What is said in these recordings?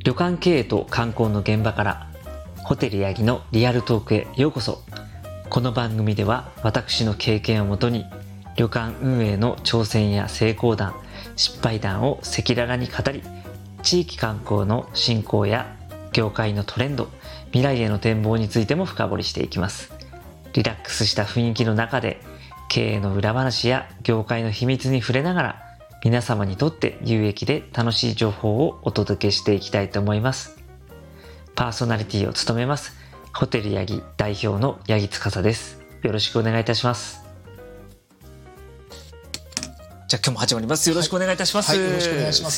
旅館経営と観光の現場からホテルヤギのリアルトークへようこそ。この番組では私の経験をもとに旅館運営の挑戦や成功談、失敗談を赤裸々に語り、地域観光の振興や業界のトレンド、未来への展望についても深掘りしていきます。リラックスした雰囲気の中で経営の裏話や業界の秘密に触れながら、皆様にとって有益で楽しい情報をお届けしていきたいと思います。パーソナリティを務めますホテルヤギ代表の八木司です。よろしくお願いいたします。じゃあ今日も始まります。よろしくお願いいたします。 はい、よろしくお願いします。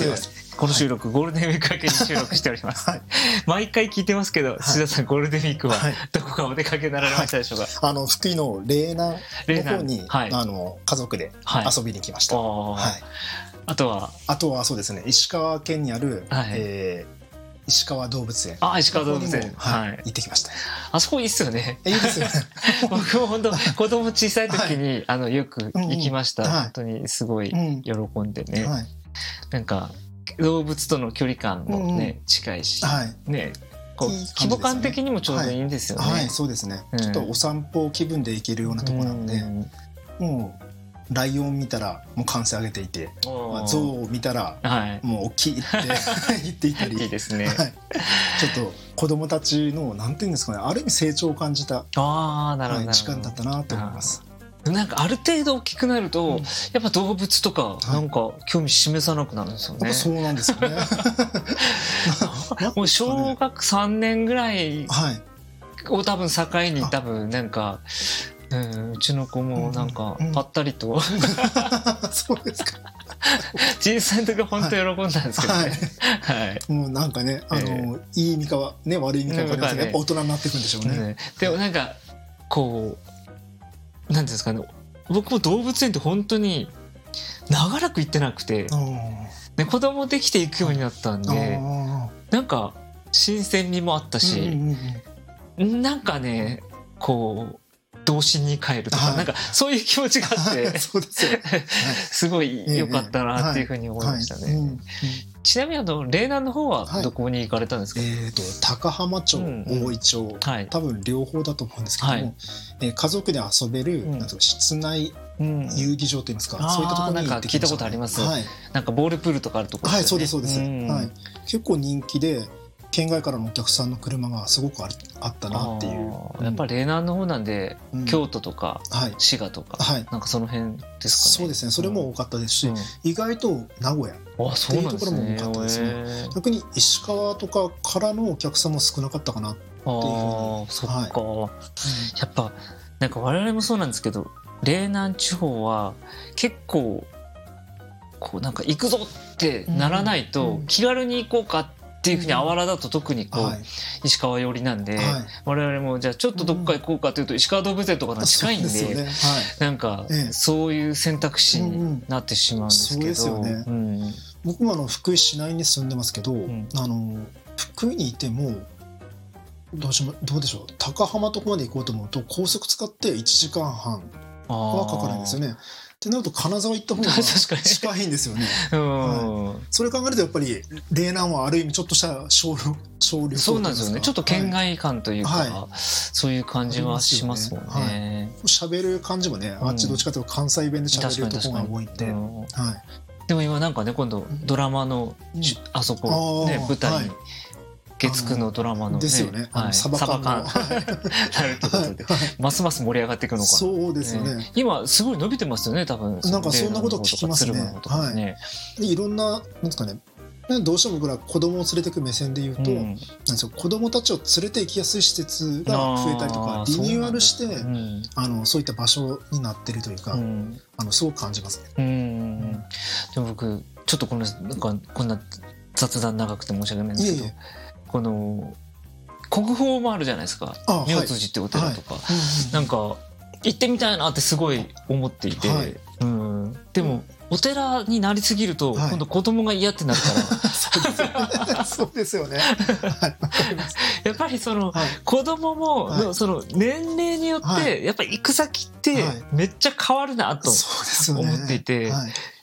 この収録、ゴールデンウィーク明けに収録しております。毎回聞いてますけど、土田さん、ゴールデンウィークはどこかお出かけになられましたでしょうか？ 福井の嶺南の方に、家族で遊びに来ました。あとはそうですね、石川県にある、石川動物園。 石川動物園。 行ってきました。 あそこいいっすよね。 いいですよね。 僕も本当子供小さい時によく行きました。本当にすごい喜んでね。なんか動物との距離感もね近いし、ね、こう規模感的にもちょうどいいんですよね。 はい、そうですね。ちょっとお散歩気分で行けるようなところなので、もうライオン見たらもう歓声上げていて、ゾウを見たらもう大きいって言っていたり、いいですね。ちょっと子供たちのなんていうんですかね、ある意味成長を感じた時間だったなと思います。 なんかある程度大きくなると、やっぱ動物とかなんか興味示さなくなるんですよね。 そうなんですよね。 もう小学3年ぐらいを多分境に多分なんか。うちの子もなんかぱったりとそうですか。 小さい時は本当喜んだんですけどね。 もうなんかね、いい意味かはね、悪い意味かはやっぱ大人になっていくんでしょうね。 でもなんかこうなんですかね、僕も動物園って本当に長らく行ってなくて、子供できていくようになったんで、なんか新鮮味もあったし、なんかねこう童心に帰るとか、なんかそういう気持ちがあってすごい良かったなっていうふうに思いましたね。ちなみに嶺南の方はどこに行かれたんですか？ 高浜町、大井町、多分両方だと思うんですけども、家族で遊べる室内遊戯場といいますか、そういったところに行ってきました。聞いたことあります。 なんかボールプールとかあるところですよね。 そうですそうです。結構人気で、県外からのお客さんの車がすごくあったなっていう。 やっぱり嶺南の方なんで、京都とか滋賀とか、なんかその辺ですかね。 そうですね、それも多かったですし、意外と名古屋っていうところも多かったですね。逆に石川とかからのお客さんも少なかったかなっていうふうに。 そっか。やっぱなんか我々もそうなんですけど、嶺南地方は結構こうなんか行くぞってならないと気軽に行こうかっていうふうにあわらだと特にこう石川寄りなんで、我々もじゃあちょっとどこか行こうかというと石川動物園とかが近いんで、なんかそういう選択肢になってしまうんですけど、 僕も福井市内に住んでますけど、福井にいてもどうでしょう、高浜とこまで行こうと思うと高速使って1時間半はかかるんですよね。ってなると金沢行った方が近いんですよね。それ考えるとやっぱり嶺南はある意味ちょっとした小旅行。 そうなんですよね。ちょっと県外感というか、そういう感じはしますもんね。 喋る感じもね、あっちどっちかというと関西弁で喋るところが多いんで。 でも今なんかね、今度ドラマのあそこね、舞台に月9のドラマのですよね、サバ缶なるということで、ますます盛り上がっていくのかな。 そうですよね。 今すごい伸びてますよね、多分。 なんかそんなこと聞きますね。いろんな、なんですかね、どうしても僕ら子供を連れていく目線で言うと、子供たちを連れて行きやすい施設が増えたりとか、リニューアルしてそういった場所になってるというか、すごく感じますね。 でも僕ちょっとこんな雑談長くて申し訳ないんですけど、この国宝もあるじゃないですか、明辻ってお寺とか、なんか行ってみたいなってすごい思っていて、でもお寺になりすぎると今度子供が嫌ってなるからそうですよね。 やっぱりその子供もその年齢によってやっぱり行く先ってめっちゃ変わるなと思っていて、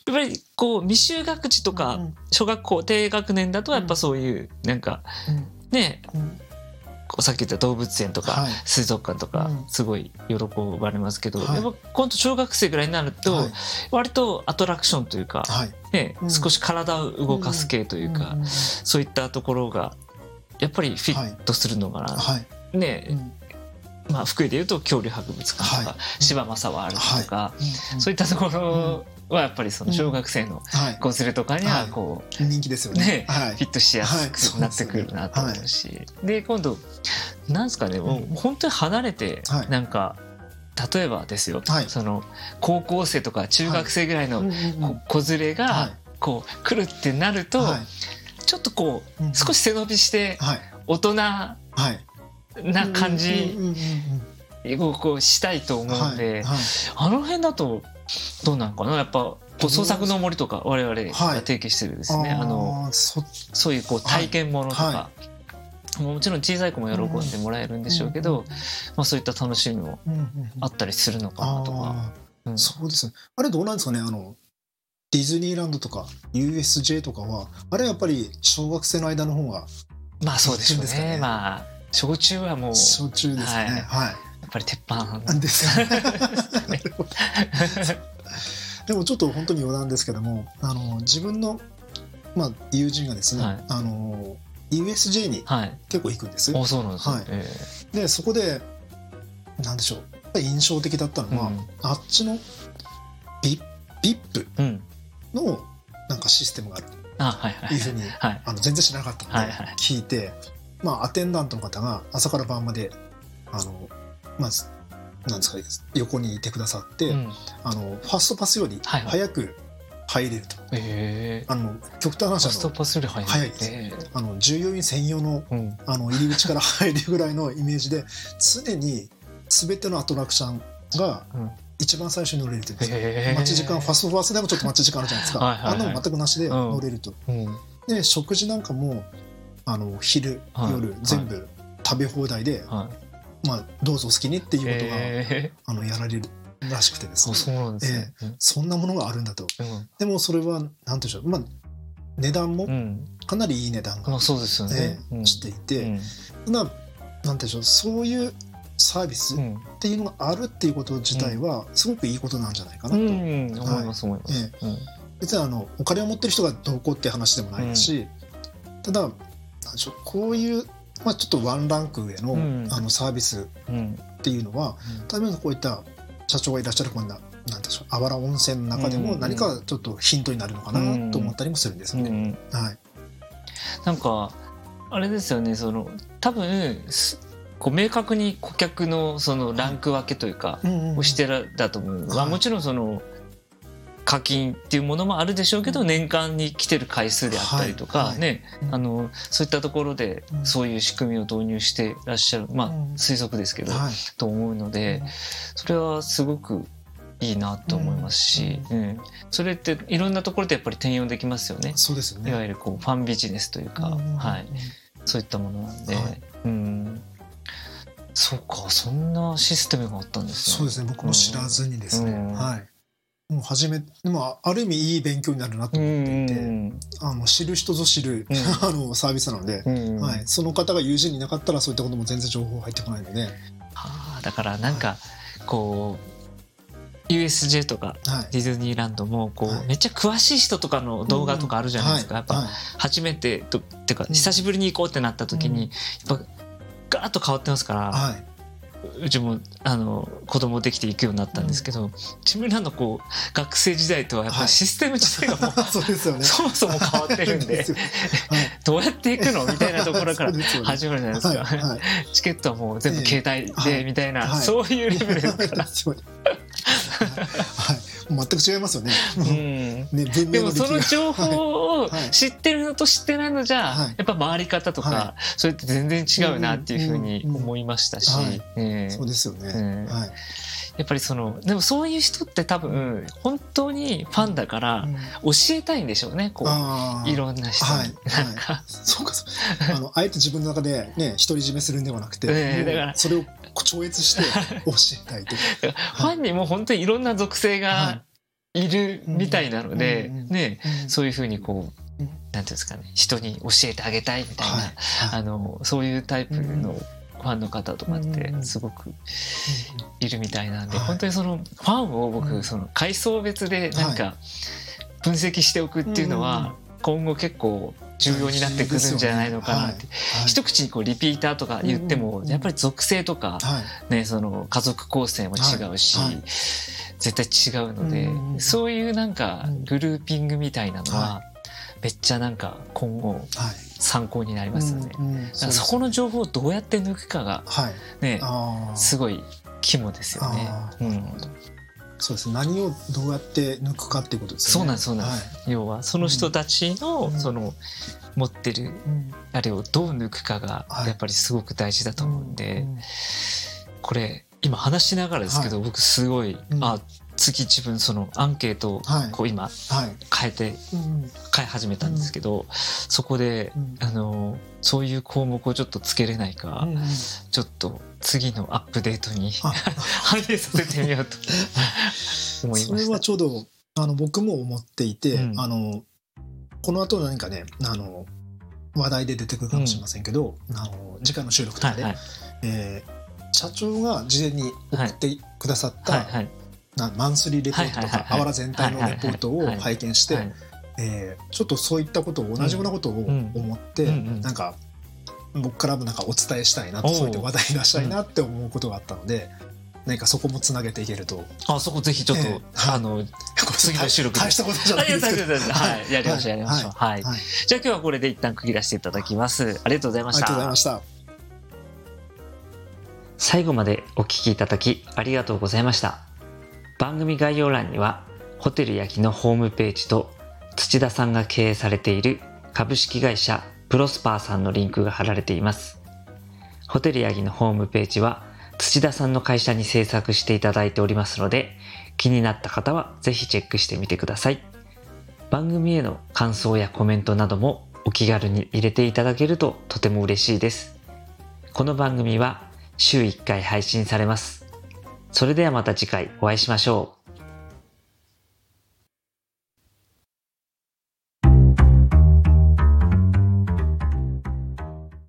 やっぱりこう未就学児とか小学校低学年だとやっぱそういうなんかね、こうさっき言った動物園とか水族館とかすごい喜ばれますけど、やっぱ今度小学生ぐらいになると割とアトラクションというか、ね、少し体を動かす系というか、そういったところがやっぱりフィットするのかな、ね、まあ福井でいうと恐竜博物館とか柴又ワールドとか、そういったところはやっぱりその小学生の子連れとかにはこう人気ですよね、 フィットしやすくなってくるなと思うし、で今度なんですかね、もう本当に離れてなんか例えばですよ、その高校生とか中学生ぐらいの子連れがこう来るってなるとちょっとこう少し背伸びして大人な感じをこうしたいと思うんで、あの辺だとどうなのかな。やっぱ創作の森とか我々が提携してるですね、そういうこう体験ものとか、もちろん小さい子も喜んでもらえるんでしょうけど、まあ、そういった楽しみもあったりするのかなとか。 そうですね。あれどうなんですかね、ディズニーランドとか USJ とかはあれやっぱり小学生の間の方がまあそうでしょうね。まあ小中はもう小中ですね。 やっぱり鉄板ですね。でもちょっと本当に余談ですけども、自分の、まあ、友人がですね、USJ に結構行くんです。 そうなんですね。 でそこでなんでしょう、やっぱり印象的だったのは、あっちのVIP のなんかシステムがあるというふうに全然知らなかったので聞いて、まあアテンダントの方が朝から晩までまずなんですか、横にいてくださって、ファーストパスより早く入れると。極端な話、ファーストパスより早いです。従業員専用の入り口から入るぐらいのイメージで、常に全てのアトラクションが一番最初に乗れるというんですよ。待ち時間、ファストパスでもちょっと待ち時間あるじゃないですか。あんなの全くなしで乗れると。で食事なんかも昼夜全部食べ放題で、まあどうぞお好きにっていうことがやられるらしくてですね。そうなんですね。そんなものがあるんだと。でもそれはなんていうんでしょう、まあ値段もかなりいい値段がしていて、ただなんていうんでしょう、そういうサービスっていうのがあるっていうこと自体はすごくいいことなんじゃないかなと思います。別にお金を持ってる人がどうこうっていう話でもないですし、ただなんでしょう、こういうまあちょっとワンランク上のサービスっていうのは、例えばこういった社長がいらっしゃるこんななんでしょう、あわら温泉の中でも何かちょっとヒントになるのかなと思ったりもするんですよね。 なんかあれですよね、その多分こう明確に顧客のそのランク分けというかをしてるだと思うのは、もちろんその課金っていうものもあるでしょうけど、年間に来てる回数であったりとかね、そういったところでそういう仕組みを導入してらっしゃる、まあ推測ですけどと思うので、それはすごくいいなと思いますし、それっていろんなところでやっぱり転用できますよね。そうですよね。いわゆるこうファンビジネスというか、そういったものなんで、そうか、そんなシステムがあったんですね。そうですね、僕も知らずにですね、もう初めある意味いい勉強になるなと思っていて、知る人ぞ知るサービスなので、その方が友人にいなかったらそういったことも全然情報入ってこないので、 だからなんかこうUSJ とかディズニーランドもこうめっちゃ詳しい人とかの動画とかあるじゃないですか。やっぱ初めてっていうか久しぶりに行こうってなった時にやっぱガーッと変わってますから、うちも子供できていくようになったんですけど、自分らのこう学生時代とはやっぱりシステム自体がもうそもそも変わってるんでどうやっていくのみたいなところから始まるじゃないですか。チケットはもう全部携帯でみたいな、そういうレベルですから。全く違いますよね。でもその情報を知ってるのと知ってないのじゃやっぱ回り方とかそれって全然違うなっていうふうに思いましたし、そうですよね。やっぱりでもそういう人って多分本当にファンだから教えたいんでしょうね、こういろんな人に。そうか、あえて自分の中でね独り占めするんではなくて、だからそれを超越して教えたいというファンにも本当にいろんな属性がいるみたいなので、ね、 うんそういうふうにこう、 うんなんていうんですかね、人に教えてあげたいみたいな、 はいそういうタイプのファンの方とかってすごくいるみたいなんで、本当にそのファンを僕その階層別でなんか分析しておくっていうのは今後結構重要になってくるんじゃないのかなって、一口にこうリピーターとか言ってもやっぱり属性とか、ね、その家族構成も違うし、絶対違うので、そういうなんかグルーピングみたいなのはめっちゃなんか今後参考になりますよね。だからそこの情報をどうやって抜くかがね、すごい肝ですよね。 そうです。何をどうやって抜くかっていうことですよね。 そうなんです。要はその人たちのその持ってるあれをどう抜くかがやっぱりすごく大事だと思うんで、これ今話しながらですけど、僕すごい次自分そのアンケートをこう今変え始めたんですけど、そこでそういう項目をちょっとつけれないか、ちょっと次のアップデートに反映させてみようと思いました。 それはちょうど僕も思っていて、この後何かね話題で出てくるかもしれませんけど、次回の収録とかで、社長が事前に送ってくださったマンスリーレポートとかあわら全体のレポートを拝見して、ちょっとそういったことを同じようなことを思って、なんか僕からもなんかお伝えしたいなと、そういった話題出したいなって思うことがあったので、何かそこもつなげていけると。 そこぜひちょっと次の収録で大したことじゃないですけど、 やりましょう。じゃあ今日はこれで一旦区切らせていただきます。ありがとうございました。 ありがとうございました。 最後までお聞きいただきありがとうございました。番組概要欄にはホテルヤギのホームページと土田さんが経営されている株式会社プロスパーさんのリンクが貼られています。ホテルヤギのホームページは土田さんの会社に制作していただいておりますので、気になった方はぜひチェックしてみてください。番組への感想やコメントなどもお気軽に入れていただけるととても嬉しいです。この番組は週1回配信されます。それではまた次回お会いしましょう。